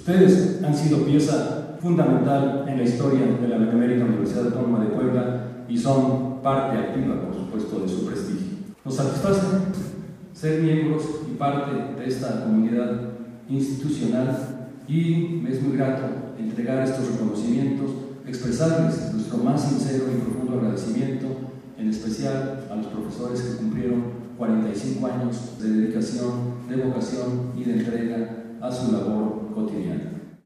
Ustedes han sido pieza fundamental en la historia de la Benemérita Universidad Autónoma de Puebla y son parte activa, por supuesto, de su prestigio. Nos satisface ser miembros y parte de esta comunidad institucional y me es muy grato entregar estos reconocimientos, expresarles nuestro más sincero y profundo agradecimiento, en especial a los profesores que cumplieron 45 años de dedicación, de vocación y de entrega a su labor cotidiana.